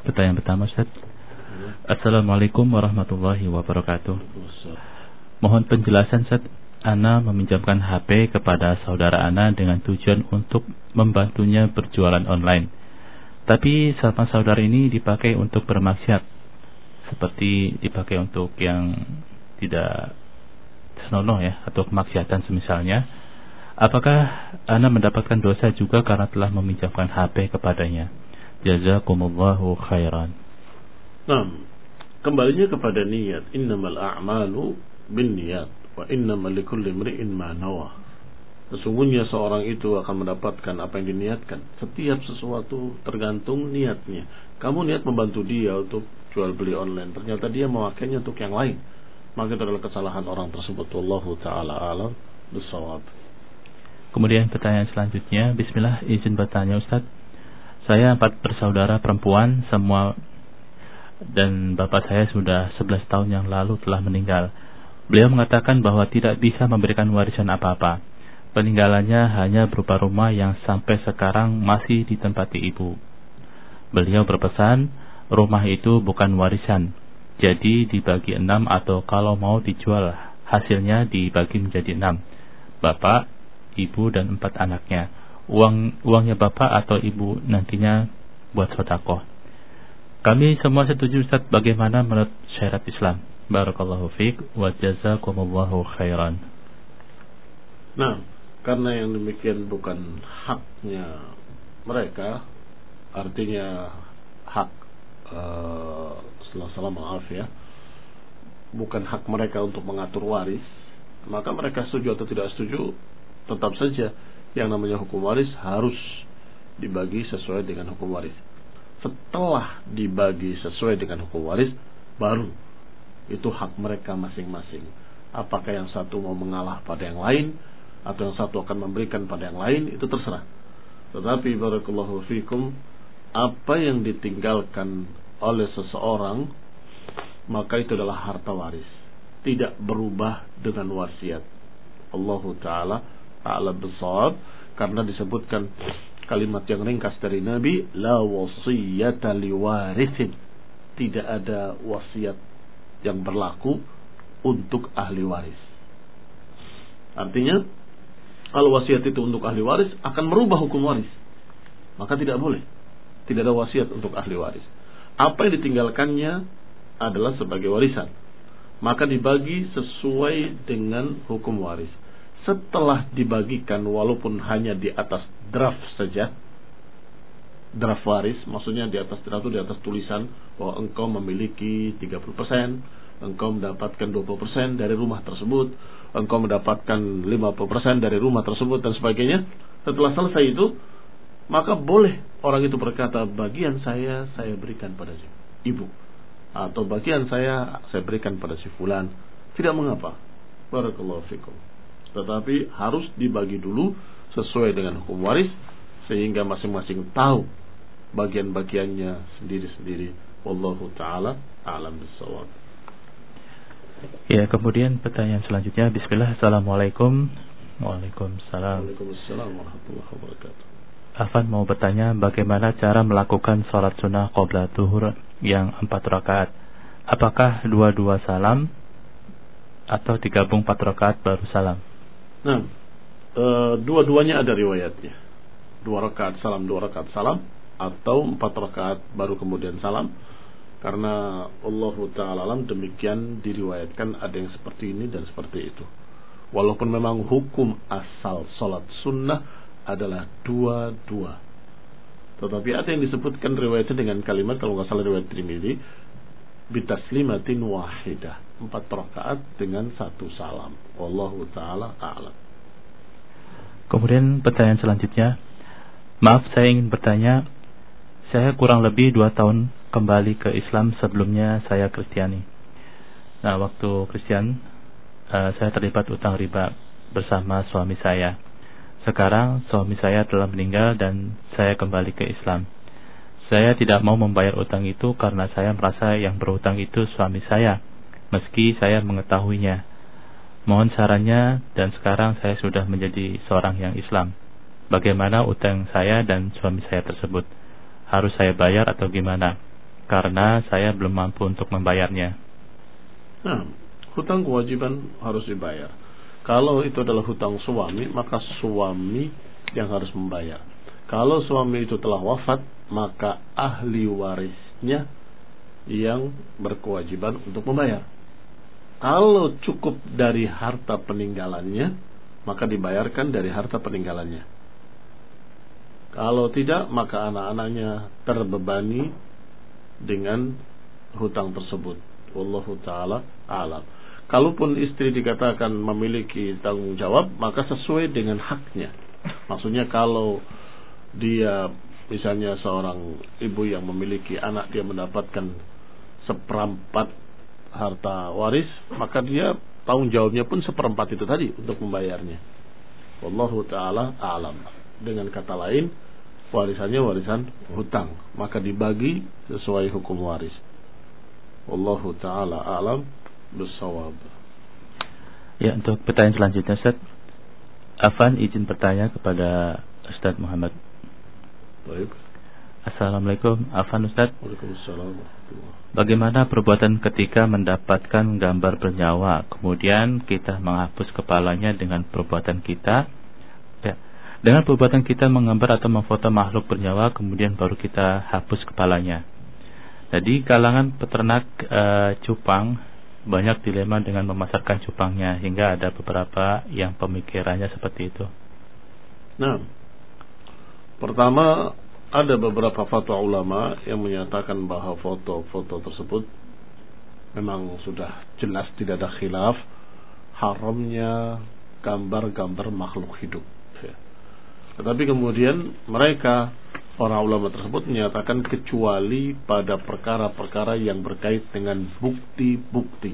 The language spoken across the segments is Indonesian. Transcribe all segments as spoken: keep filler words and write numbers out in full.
Pertanyaan pertama, Ustaz. Assalamualaikum warahmatullahi wabarakatuh. Mohon penjelasan, Ustaz. Ana meminjamkan H P kepada saudara Ana dengan tujuan untuk membantunya berjualan online. Tapi sama saudara ini dipakai untuk bermaksiat, seperti dipakai untuk yang tidak senonoh ya, atau kemaksiatan semisalnya. Apakah Ana mendapatkan dosa juga karena telah meminjamkan H P kepadanya? Jazakumullahu khairan. Nah, kembalinya kepada niat. Innamal a'malu binniyat wa innamal likulli imri'in ma nawa. Sesungguhnya seorang itu akan mendapatkan apa yang diniatkan. Setiap sesuatu tergantung niatnya. Kamu niat membantu dia untuk jual beli online, ternyata dia memakainya untuk yang lain, maka itu adalah kesalahan orang tersebut. Wallahu ta'ala alam bissawab. Kemudian pertanyaan selanjutnya. Bismillah, izin bertanya Ustaz. Saya empat bersaudara perempuan semua, dan bapak saya sudah sebelas tahun yang lalu telah meninggal. Beliau mengatakan bahwa tidak bisa memberikan warisan apa-apa. Peninggalannya hanya berupa rumah yang sampai sekarang masih ditempati ibu. Beliau berpesan, rumah itu bukan warisan, jadi dibagi enam, atau kalau mau dijual hasilnya dibagi menjadi enam. Bapak, ibu dan empat anaknya. Uang uangnya bapak atau ibu nantinya buat sedekah. Kami semua setuju, Ustaz. Bagaimana menurut syariat Islam? Barakallahu fiik wa jazakumullahu khairan. Nah, karena yang demikian bukan haknya mereka, artinya hak uh, salah maaf ya, bukan hak mereka untuk mengatur waris, maka mereka setuju atau tidak setuju, tetap saja yang namanya hukum waris harus dibagi sesuai dengan hukum waris. Setelah dibagi sesuai dengan hukum waris, baru itu hak mereka masing-masing. Apakah yang satu mau mengalah pada yang lain, atau yang satu akan memberikan pada yang lain, itu terserah. Tetapi barakallahu fikum, apa yang ditinggalkan oleh seseorang, maka itu adalah harta waris, tidak berubah dengan wasiat. Allahu ta'ala a'lam bissawab. Karena disebutkan kalimat yang ringkas dari Nabi, la wasiyata liwarithin, tidak ada wasiat yang berlaku untuk ahli waris. Artinya, kalau wasiat itu untuk ahli waris akan merubah hukum waris, maka tidak boleh. Tidak ada wasiat untuk ahli waris. Apa yang ditinggalkannya adalah sebagai warisan, maka dibagi sesuai dengan hukum waris. Setelah dibagikan, walaupun hanya di atas draft saja, draft waris, maksudnya di atas draft itu di atas tulisan bahwa engkau memiliki tiga puluh persen, engkau mendapatkan dua puluh persen dari rumah tersebut, engkau mendapatkan lima puluh persen dari rumah tersebut, dan sebagainya. Setelah selesai itu, maka boleh orang itu berkata, bagian saya saya berikan pada si ibu, atau bagian saya saya berikan pada si fulan. Tidak mengapa. Barakallahu fikum. Tetapi harus dibagi dulu sesuai dengan hukum waris, sehingga masing-masing tahu bagian-bagiannya sendiri-sendiri. Wallahu ta'ala a'lam bissawab. Ya, kemudian pertanyaan selanjutnya. Bismillah, assalamualaikum. Waalaikumsalam. Waalaikumsalam warahmatullahi wabarakatuh. Afan mau bertanya, bagaimana cara melakukan sholat sunnah qabla zuhur yang empat rakaat? Apakah dua-dua salam atau digabung empat rakaat baru salam? Nah, e, dua-duanya ada riwayatnya. Dua rakaat salam, dua rakaat salam, atau empat rakaat baru kemudian salam. Karena Allah Ta'ala alam demikian diriwayatkan, ada yang seperti ini dan seperti itu. Walaupun memang hukum asal sholat sunnah adalah dua-dua, tetapi ada yang disebutkan riwayatnya dengan kalimat, kalau nggak salah riwayat Tirmidzi, bitaslimatin wahidah, empat rakaat dengan satu salam. Wallahu ta'ala a'lam. Kemudian pertanyaan selanjutnya, maaf saya ingin bertanya, saya kurang lebih dua tahun kembali ke Islam, sebelumnya saya Kristiani. Nah, waktu Kristen uh, saya terlibat utang riba bersama suami saya. Sekarang suami saya telah meninggal dan saya kembali ke Islam. Saya tidak mau membayar utang itu karena saya merasa yang berutang itu suami saya, meski saya mengetahuinya. Mohon sarannya, dan sekarang saya sudah menjadi seorang yang Islam. Bagaimana utang saya dan suami saya tersebut? Harus saya bayar atau gimana? karena saya belum mampu untuk membayarnya. Nah, hutang kewajiban harus dibayar. Kalau itu adalah hutang suami, maka suami yang harus membayar. Kalau suami itu telah wafat, maka ahli warisnya yang berkewajiban untuk membayar. Kalau cukup dari harta peninggalannya, maka dibayarkan dari harta peninggalannya. Kalau tidak, maka anak-anaknya terbebani dengan hutang tersebut. Wallahu ta'ala a'lam. Kalaupun istri dikatakan memiliki tanggung jawab, maka sesuai dengan haknya. Maksudnya kalau dia misalnya seorang ibu yang memiliki anak, dia mendapatkan seperempat harta waris, maka dia tanggung jawabnya pun seperempat itu tadi untuk membayarnya. Wallahu ta'ala a'lam. Dengan kata lain, warisannya warisan hutang, maka dibagi sesuai hukum waris. Wallahu ta'ala a'lam bissawab. Ya, untuk pertanyaan selanjutnya, Ustaz, Afan izin bertanya kepada Ustaz Muhammad. Baik. Assalamualaikum, Afan Ustaz. Waalaikumsalam. Bagaimana perbuatan ketika mendapatkan gambar bernyawa, kemudian kita menghapus kepalanya dengan perbuatan kita? Ya, dengan perbuatan kita menggambar atau memfoto makhluk bernyawa, kemudian baru kita hapus kepalanya. Jadi kalangan peternak e, cupang banyak dilema dengan memasarkan cupangnya, hingga ada beberapa yang pemikirannya seperti itu. Nah, pertama, ada beberapa fatwa ulama yang menyatakan bahwa foto-foto tersebut memang sudah jelas tidak ada khilaf haramnya gambar-gambar makhluk hidup. Tetapi kemudian mereka, para ulama tersebut, menyatakan kecuali pada perkara-perkara yang berkait dengan bukti-bukti,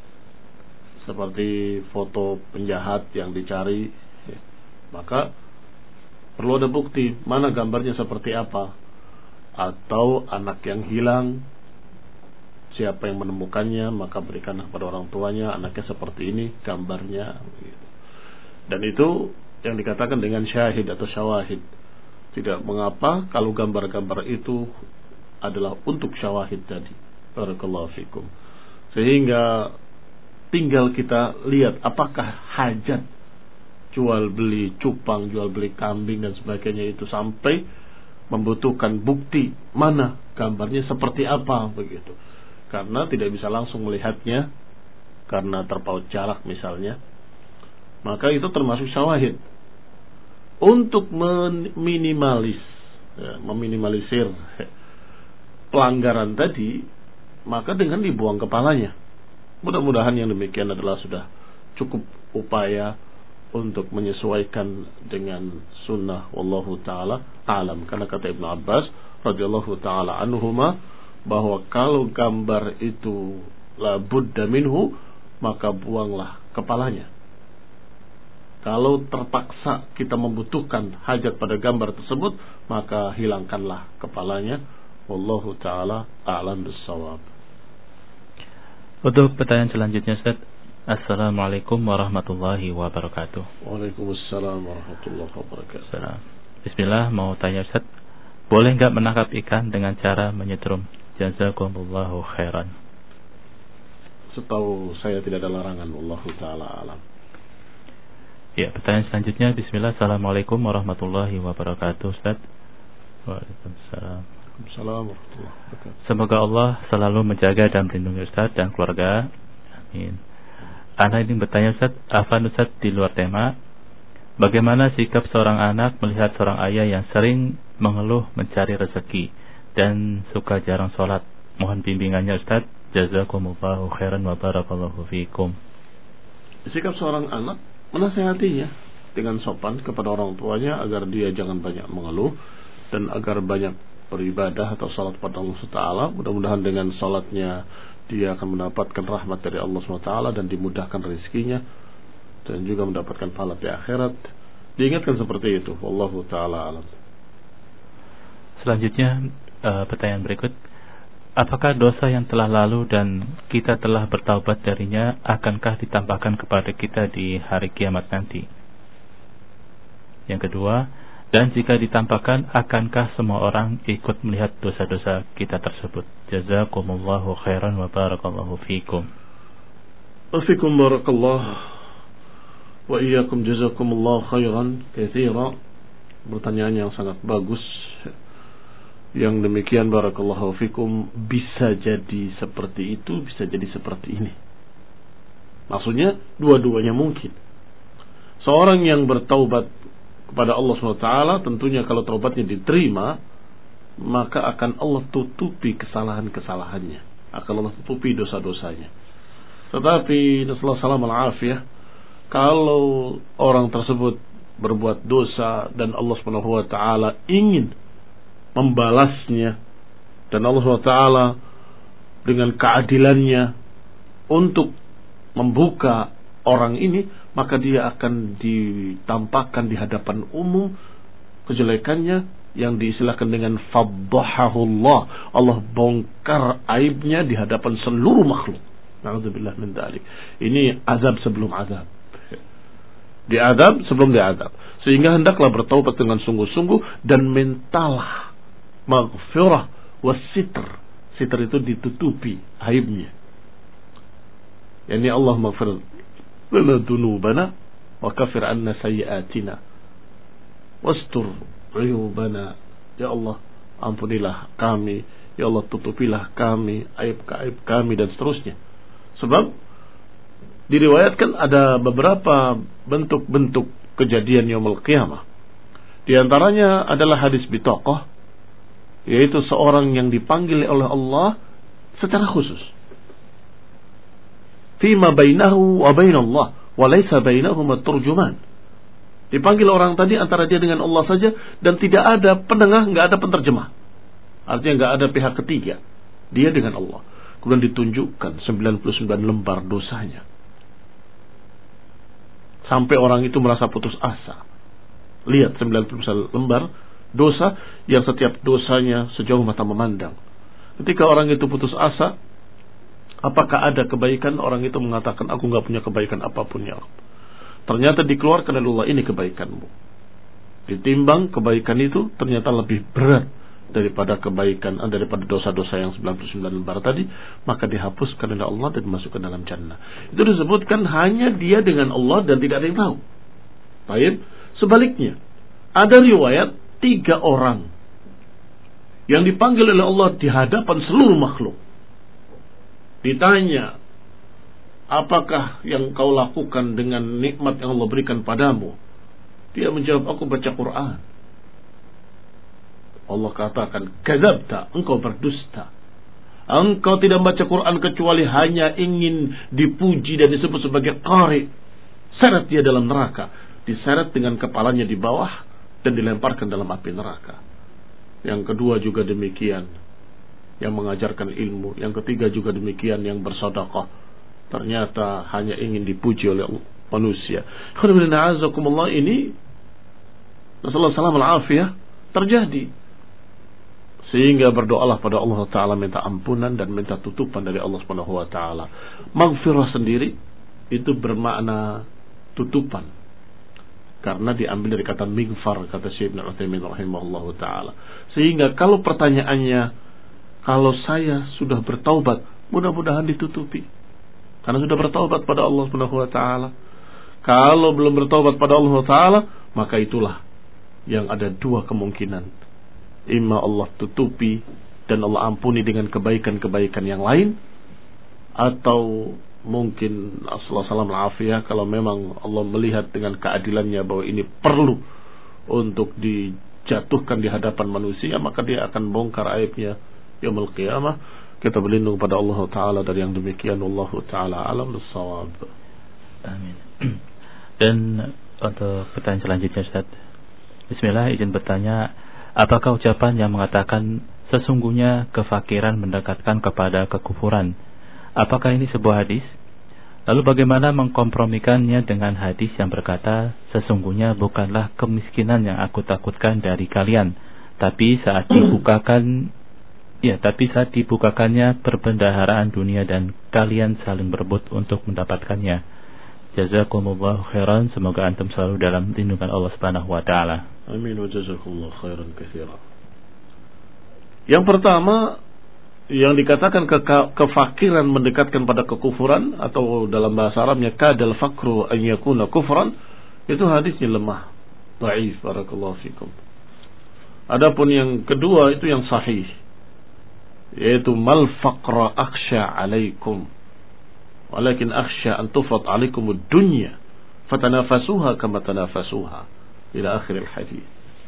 seperti foto penjahat yang dicari, maka perlu ada bukti mana gambarnya seperti apa, atau anak yang hilang, siapa yang menemukannya, maka berikanlah pada orang tuanya, anaknya seperti ini gambarnya. Dan itu yang dikatakan dengan syahid atau syawahid. Tidak mengapa kalau gambar-gambar itu adalah untuk syawahid tadi. Barakallahu fikum. Sehingga tinggal kita lihat apakah hajat jual beli cupang, jual beli kambing dan sebagainya itu sampai membutuhkan bukti mana gambarnya seperti apa begitu. Karena tidak bisa langsung melihatnya karena terpaut jarak misalnya, maka itu termasuk syawahid. Untuk meminimalis ya, meminimalisir pelanggaran tadi, maka dengan dibuang kepalanya. Mudah-mudahan yang demikian adalah sudah cukup upaya untuk menyesuaikan dengan sunnah. Wallahu ta'ala alam. Karena kata Ibnu Abbas radhiyallahu ta'ala anhuma, bahwa kalau gambar itu la budda minhu, maka buanglah kepalanya. Kalau terpaksa kita membutuhkan hajat pada gambar tersebut, maka hilangkanlah kepalanya. Wallahu ta'ala a'lam bissawab. Untuk pertanyaan selanjutnya, Ustaz. Assalamualaikum warahmatullahi wabarakatuh. Waalaikumsalam warahmatullahi wabarakatuh. Salam. Bismillah, mau tanya Ustaz, boleh enggak menangkap ikan dengan cara menyetrum? Jazakumullahu khairan. Setahu saya tidak ada larangan. Wallahu ta'ala alam. Ya, pertanyaan selanjutnya. Bismillah, assalamualaikum warahmatullahi wabarakatuh, Ustaz. Waalaikumsalam. Waalaikumsalam warahmatullahi wabarakatuh. Semoga Allah selalu menjaga dan melindungi Ustaz dan keluarga. Amin. Anak ini bertanya, Ustaz, Afan Ustaz, di luar tema, bagaimana sikap seorang anak melihat seorang ayah yang sering mengeluh mencari rezeki dan suka jarang sholat? Mohon bimbingannya, Ustaz. Jazakumullahu khairan wa barakallahu fiikum. Sikap seorang anak, menasihatinya dengan sopan kepada orang tuanya agar dia jangan banyak mengeluh dan agar banyak beribadah atau salat pada Allah subhanahu wa taala. Mudah-mudahan dengan salatnya dia akan mendapatkan rahmat dari Allah subhanahu wa taala dan dimudahkan rezekinya dan juga mendapatkan pahala di akhirat. Diingatkan seperti itu. Wallahu taala alam. Selanjutnya uh, pertanyaan berikut, apakah dosa yang telah lalu dan kita telah bertaubat darinya akankah ditambahkan kepada kita di hari kiamat nanti? Yang kedua, Dan jika ditampakkan, akankah semua orang ikut melihat dosa-dosa kita tersebut? Jazakumullahu khairan wa barakallahu fikum. Wafikum barakallah wa iyyakum jazakumullahu khairan katsira. Pertanyaan yang sangat bagus. Yang demikian barakallahu fikum, bisa jadi seperti itu, bisa jadi seperti ini. Maksudnya dua-duanya mungkin. Seorang yang bertaubat kepada Allah subhanahu wa taala, tentunya kalau taubatnya diterima, maka akan Allah tutupi kesalahan-kesalahannya, akan Allah tutupi dosa-dosanya. Tetapi nasallahu salam al-afiyah, kalau orang tersebut berbuat dosa dan Allah subhanahu wa taala ingin membalasnya, dan Allah subhanahu wa taala dengan keadilannya untuk membuka orang ini, maka dia akan ditampakkan di hadapan umum kejelekannya yang diistilahkan dengan faddahahullah. Allah bongkar aibnya di hadapan seluruh makhluk. Na'udzubillah min dzalik. Ini azab sebelum azab. Diadab sebelum diadab. Sehingga hendaklah bertaubat dengan sungguh-sungguh dan mintalah maghfirah wasitr. Sitr itu ditutupi aibnya. Yani Allah maghfir lana dunubana wa kafir anna sayyiatina wastur uyubana. Ya Allah, ampunilah kami, ya Allah tutupilah kami aib-aib kami, dan seterusnya. Sebab diriwayatkan ada beberapa bentuk-bentuk kejadian yaumul qiyamah. Di antaranya adalah hadis bitaqah, yaitu seorang yang dipanggil oleh Allah secara khusus. Fima bainahu wa bainallah wa laysa bainahuma turjuman. Dipanggil orang tadi antara dia dengan Allah saja, dan tidak ada penengah, enggak ada penterjemah. Artinya enggak ada pihak ketiga. Dia dengan Allah. Kemudian ditunjukkan sembilan puluh sembilan lembar dosanya. Sampai orang itu merasa putus asa. Lihat sembilan puluh sembilan lembar dosa yang setiap dosanya sejauh mata memandang. Ketika orang itu putus asa, apakah ada kebaikan? Orang itu mengatakan, aku enggak punya kebaikan apapun ya Allah. Ternyata dikeluarkan oleh Allah, ini kebaikanmu. Ditimbang kebaikan itu ternyata lebih berat daripada kebaikan, daripada dosa-dosa yang sembilan puluh sembilan lembar tadi, maka dihapuskan oleh Allah dan dimasukkan dalam jannah. Itu disebutkan hanya dia dengan Allah dan tidak ada yang tahu. Baik, sebaliknya ada riwayat tiga orang yang dipanggil oleh Allah di hadapan seluruh makhluk. Ditanya, apakah yang kau lakukan dengan nikmat yang Allah berikan padamu? Dia menjawab, aku baca Quran. Allah katakan, kadzabta, engkau berdusta. Engkau tidak membaca Quran kecuali hanya ingin dipuji dan disebut sebagai qari. Seret dia dalam neraka. Diseret dengan kepalanya di bawah dan dilemparkan dalam api neraka. Yang kedua juga demikian, yang mengajarkan ilmu. Yang ketiga juga demikian, yang bersedekah. Ternyata hanya ingin dipuji oleh manusia. Ini Rasulullah sallallahu alaihi wasallam terjadi. Sehingga berdoalah pada Allah Ta'ala, minta ampunan dan minta tutupan dari Allah Subhanahu Wa Ta'ala. Maghfirah sendiri itu bermakna tutupan, karena diambil dari kata mighfar, kata Syekh Ibnu Utsaimin rahimahullahu ta'ala. Sehingga kalau pertanyaannya, kalau saya sudah bertaubat, mudah-mudahan ditutupi, karena sudah bertaubat pada Allah Subhanahu Wa Ta'ala. Kalau belum bertaubat pada Allah Ta'ala, maka itulah yang ada dua kemungkinan. Imma Allah tutupi dan Allah ampuni dengan kebaikan-kebaikan yang lain, atau mungkin Rasulullah al-afiyah, kalau memang Allah melihat dengan keadilannya bahwa ini perlu untuk dijatuhkan di hadapan manusia, maka dia akan bongkar aibnya yaumul qiyamah. Kita berlindung pada Allah Ta'ala dari yang demikian. Wallahu Ta'ala alam bis-shawab. Amin. Dan untuk pertanyaan selanjutnya, Ustaz. Bismillah, izin bertanya, apakah ucapan yang mengatakan sesungguhnya kefakiran mendekatkan kepada kekufuran, apakah ini sebuah hadis? Lalu bagaimana mengkompromikannya dengan hadis yang berkata, sesungguhnya bukanlah kemiskinan yang aku takutkan dari kalian, tapi saat dibukakan ya, tapi saat dibukakannya perbendaharaan dunia dan kalian saling berebut untuk mendapatkannya. Jazakumullahu khairan, semoga antum selalu dalam lindungan Allah Subhanahu wa taala. Amin wa jazakumullah khairan katsira. Yang pertama, yang dikatakan ke kefakiran mendekatkan pada kekufuran, atau dalam bahasa Arabnya kadal fakru an yakuna kufran, itu hadisnya lemah, dhaif. Barakallahu fikum. Adapun yang kedua itu yang sahih, yaitu mal faqra akhsha alaikum walakin akhsha an tufrat alaikum ad-dunya fatanafasuha kama tanafasuha ila akhir al-hadis.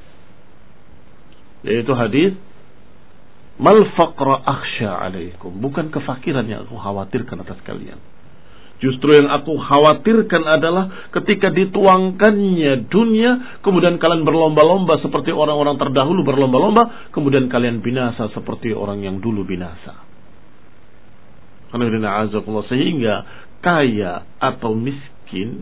Yaitu hadis mal faqra akhsha alaikum, bukan kefakiran yang aku khawatirkan atas kalian. Justru yang aku khawatirkan adalah ketika dituangkannya dunia, kemudian kalian berlomba-lomba seperti orang-orang terdahulu berlomba-lomba, kemudian kalian binasa seperti orang yang dulu binasa. Sehingga kaya atau miskin,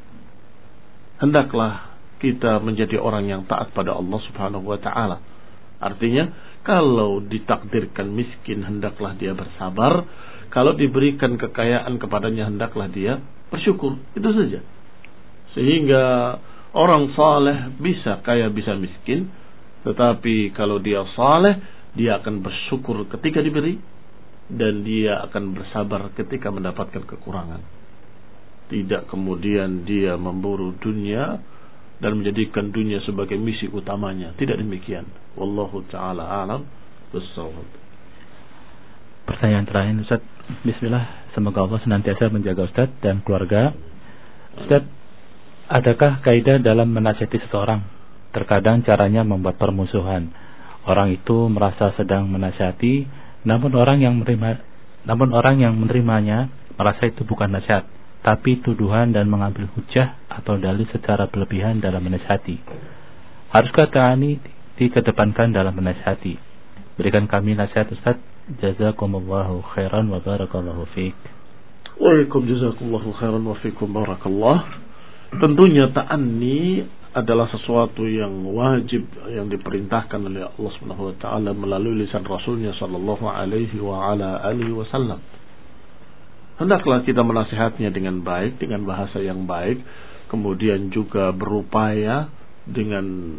hendaklah kita menjadi orang yang taat pada Allah Subhanahu wa ta'ala. Artinya, kalau ditakdirkan miskin, hendaklah dia bersabar. Kalau diberikan kekayaan kepadanya, hendaklah dia bersyukur. Itu saja. Sehingga orang saleh bisa kaya, bisa miskin. Tetapi kalau dia saleh, dia akan bersyukur ketika diberi, dan dia akan bersabar ketika mendapatkan kekurangan. Tidak kemudian dia memburu dunia dan menjadikan dunia sebagai misi utamanya. Tidak demikian. Wallahu ta'ala a'lam bis-shawab. Pertanyaan terakhir, Ustaz. Bismillah, semoga Allah senantiasa menjaga Ustaz dan keluarga. Ustaz, adakah kaidah dalam menasihati seseorang? Terkadang caranya membuat permusuhan. Orang itu merasa sedang menasihati, namun orang yang menerima, namun orang yang menerimanya merasa itu bukan nasihat, tapi tuduhan dan mengambil hujah atau dalil secara berlebihan dalam menasihati. Haruskah ta'ani dikedepankan dalam menasihati? Berikan kami nasihat, Ustaz. Jazakumullahu khairan wa barakallahu fiik. Waalaikum jazakumullahu khairan wa fiikum barakallah. Tentunya ta'anni adalah sesuatu yang wajib, yang diperintahkan oleh Allah Subhanahu wa taala melalui lisan Rasulnya sallallahu alaihi wa ala alihi wasallam. Hendaklah kita menasihatnya dengan baik, dengan bahasa yang baik, kemudian juga berupaya dengan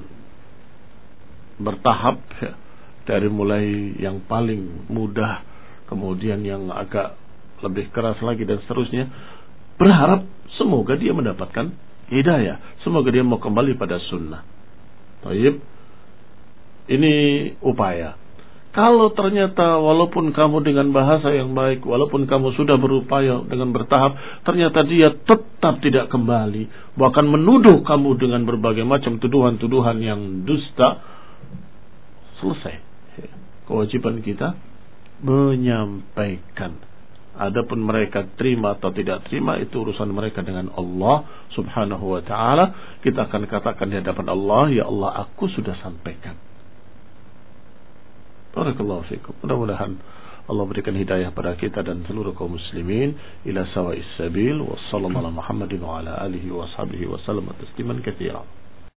bertahap, ya, dari mulai yang paling mudah, kemudian yang agak lebih keras lagi, dan seterusnya. Berharap semoga dia mendapatkan hidayah, semoga dia mau kembali pada sunnah. Baik, ini upaya. Kalau ternyata walaupun kamu dengan bahasa yang baik, walaupun kamu sudah berupaya dengan bertahap, ternyata dia tetap tidak kembali, bahkan menuduh kamu dengan berbagai macam tuduhan-tuduhan yang dusta, selesai. Kewajiban kita menyampaikan. Adapun mereka terima atau tidak terima, itu urusan mereka dengan Allah Subhanahu wa ta'ala. Kita akan katakan di hadapan Allah, ya Allah, aku sudah sampaikan. Barakallahu fikum. Mudah-mudahan Allah berikan hidayah pada kita dan seluruh kaum muslimin ila sawa'is sabil. Wassallallahu ala Muhammadin wa ala alihi wa sahbihi wa sallam tasliman katsiran.